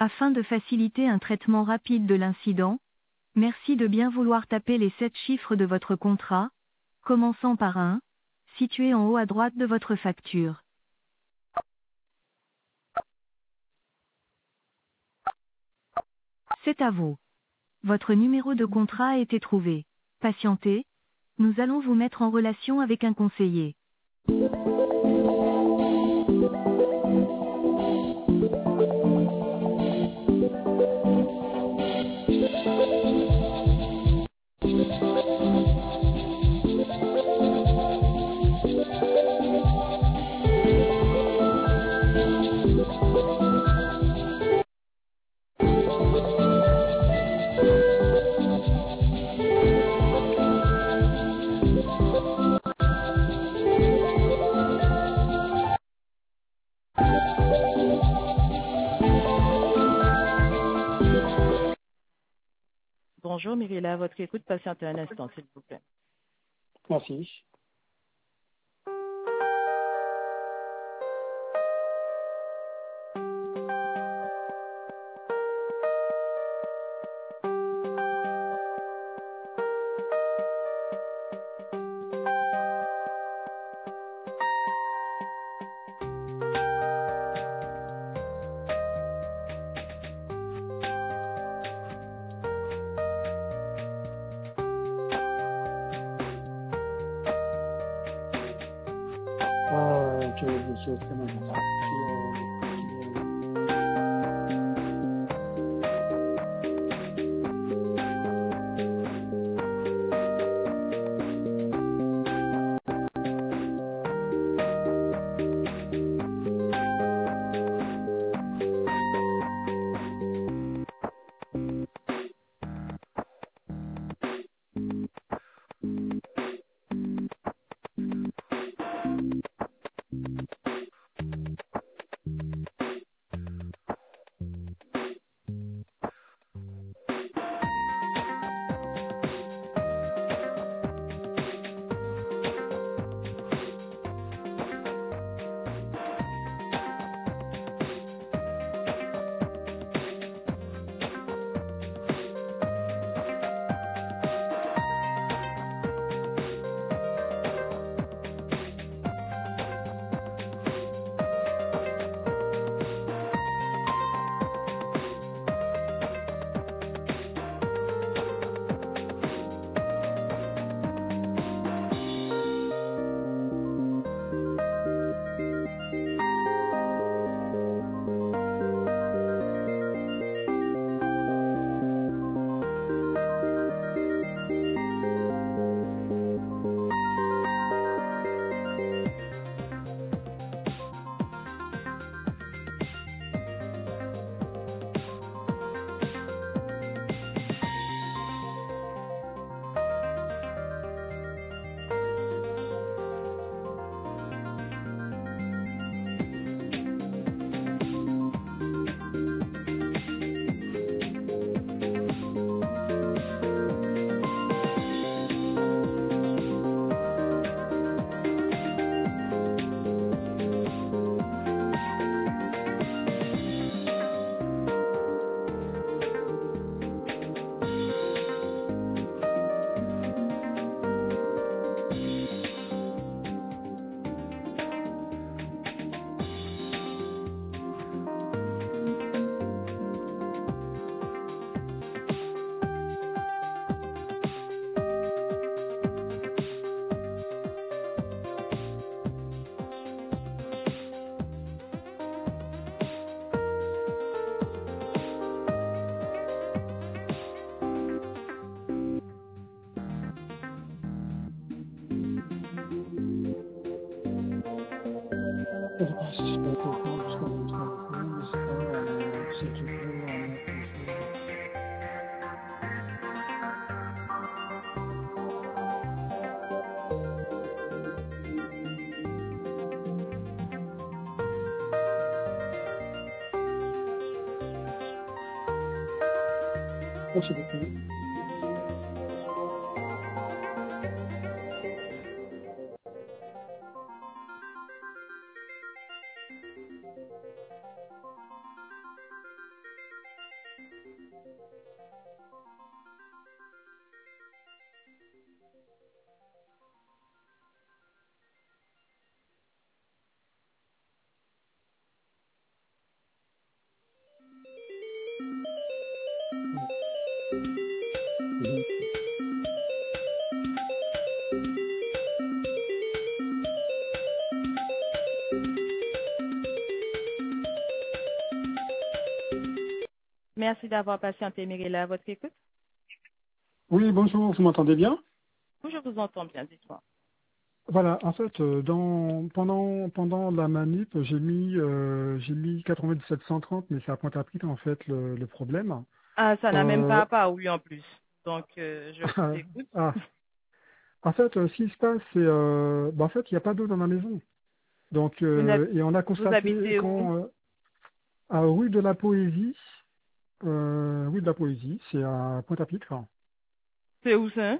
Afin de faciliter un traitement rapide de l'incident, merci de bien vouloir taper les 7 chiffres de votre contrat, commençant par 1, situé en haut à droite de votre facture. C'est à vous. Votre numéro de contrat a été trouvé. Patientez, nous allons vous mettre en relation avec un conseiller. Bonjour Myrilla, à votre écoute, patientez un instant s'il vous plaît. Merci. Je vais très mal. Merci beaucoup. Mhm. Merci d'avoir patienté, Mirella, à votre écoute. Oui, bonjour, vous m'entendez bien? Oui, je vous entends bien, dites-moi. Voilà, en fait, pendant la manip, j'ai mis 9730, mais c'est à Pointe-à-Pitre en fait le problème. Ah, ça n'a même pas Euh, apparu en plus. Donc, je vous écoute. ah, en fait, ce qui se passe, c'est en fait, il n'y a pas d'eau dans la maison. Donc, et on a Vous constaté habitez où? quand à rue de la Poésie, rue de la Poésie, c'est à Pointe-à-Pitre. C'est où ça?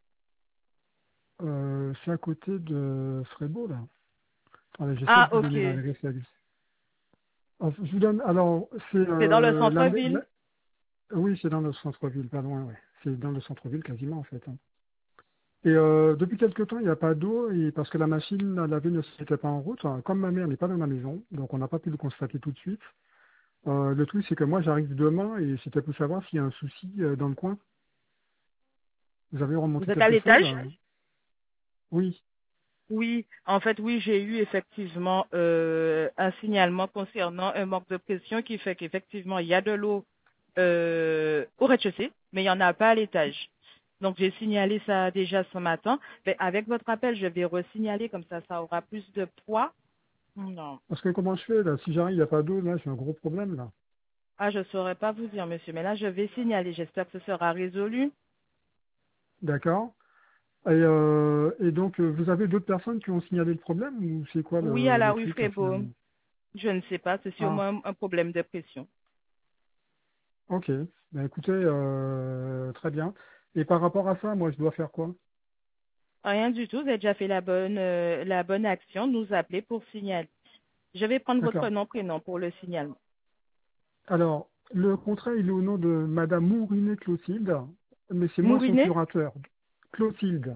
C'est à côté de Frébeau, là. Attendez, j'essaie de Ah, vous ok. donner l'adresse. Je vous donne, alors, c'est C'est dans le centre-ville? oui, c'est dans le centre-ville, pas loin, ouais. C'est dans le centre-ville quasiment, en fait, hein. Et depuis quelque temps, il n'y a pas d'eau, et parce que la machine à laver ne s'était pas en route. Hein. Comme ma mère n'est pas dans la maison, donc on n'a pas pu le constater tout de suite. Le truc, c'est que moi, j'arrive demain, et c'était pour savoir s'il y a un souci dans le coin. Vous avez Vous remonté êtes à quelque chose? l'étage? Oui, Oui, en fait, oui, j'ai eu effectivement un signalement concernant un manque de pression qui fait qu'effectivement, il y a de l'eau au rez-de-chaussée, mais il n'y en a pas à l'étage. Donc, j'ai signalé ça déjà ce matin. Mais avec votre appel, je vais resignaler, comme ça aura plus de poids. Non. parce que comment je fais, là? Si j'arrive, il n'y a pas d'eau, là, j'ai un gros problème, là. Ah, je ne saurais pas vous dire, monsieur, mais là, je vais signaler. J'espère que ce sera résolu. D'accord? Et donc, vous avez d'autres personnes qui ont signalé le problème, ou c'est quoi Oui, à la le rue truc, là, Frébeau. finalement? Je ne sais pas, c'est Ah, sûrement un problème de pression. ok. Ben, écoutez, très bien. Et par rapport à ça, moi, je dois faire quoi? Rien du tout, vous avez déjà fait la bonne action, nous appeler pour signaler. Je vais prendre votre D'accord. nom, prénom pour le signalement. Alors, le contrat, il est au nom de Madame Mourinet Clotilde, mais c'est moi son Mourinet, curateur. Clotilde.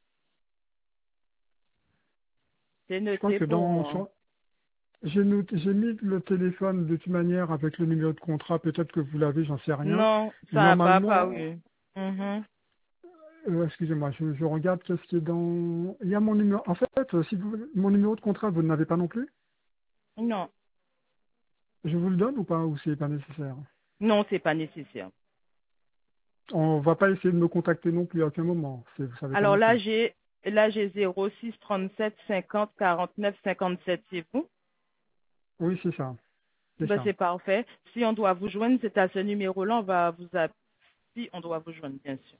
c'est Je pense noté que pour moi. j'ai mis le téléphone de toute manière avec le numéro de contrat, peut-être que vous l'avez, j'en sais rien. Non, Mais ça n'a pas normalement, apparu. Mhm. excusez-moi, je regarde qu'est-ce qui est dans. Il y a mon numéro. En fait, si vous mon numéro de contrat, vous ne l'avez pas non plus. Non, Je vous le donne ou pas, ou c'est pas nécessaire. non, c'est pas nécessaire. On va pas essayer de me contacter non plus à aucun moment. Vous savez pas Alors non plus. là j'ai 06 37 50 49 57, c'est vous? Oui, c'est ça. C'est Ben, ça. c'est parfait. Si on doit vous joindre, c'est à ce numéro-là, on va vous appeler. Si on doit vous joindre, bien sûr.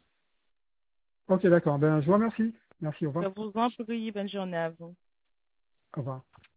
Ok, d'accord. Ben, je vous remercie. Merci, au Je revoir. vous en prie, bonne journée à vous. Au revoir.